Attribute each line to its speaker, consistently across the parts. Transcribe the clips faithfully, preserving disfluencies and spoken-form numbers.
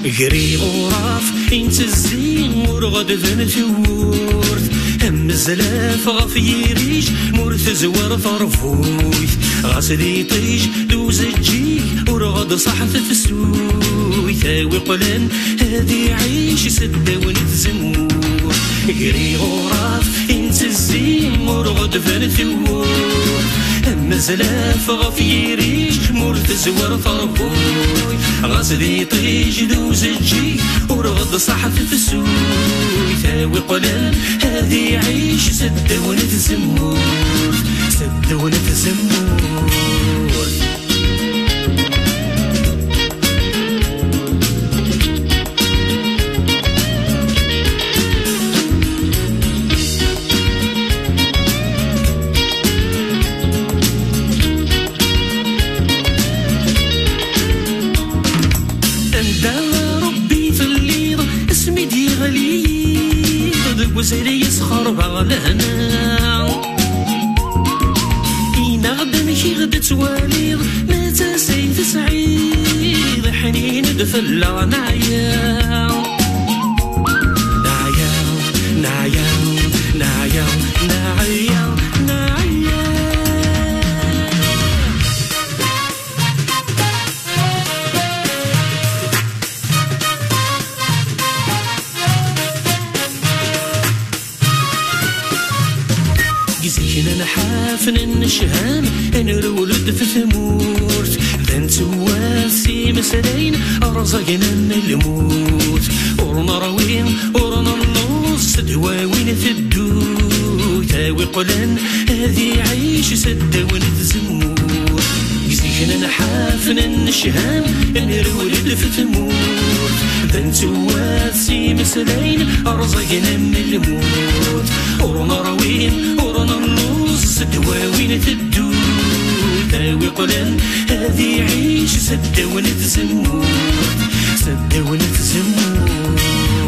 Speaker 1: قري غراف انت الزين ورغد ذن ثورث هم الزلاف غف يريج مرث زوار طرفوث غاسدي طيج دوز الجي ورغد صحف تسوي ثاوي قلن هذي عيش سدة ونتزمور قري غراف انت الزين ورغد ذن ثورث هم الزلاف غف يريج مرث زوار طرفوث غاسدي طيج دوز الجي ورغد صحف تسوي ثاوي قلن هذي عيش سدة ونتزمور سدة ونتزمور وزيري يسخر بغلهنا إينا غدا كي غدا تواليض متى سيف سعيد حنين دفلا نعيا نعيا نعيا نعيا نعيا نعيا زينا نحافن النشهان نرولد في ثمورت ذن تواسي مسلين أرزقنا الموت ورنا روين ورنا النص دواوين في الدو تاوي قلن هذي عيش سدة ونتزمور زينا نحافن النشهان نرولد في ثمورت ذن تواسي مسلين أرزقنا الموت ورنا روين ورنا النص دواوين تدو تاوي قلن هذي عيش سدة ونتزمور سدة ونتزمور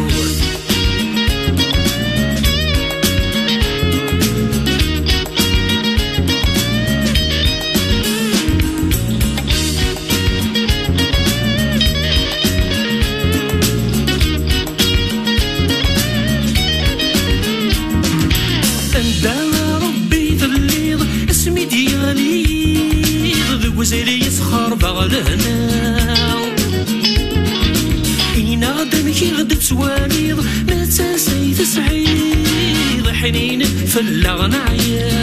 Speaker 1: وزيري يسخر بغلهنا إينا غدا كي غدا تواليض متى سيف سعيد حنين فلا نعيا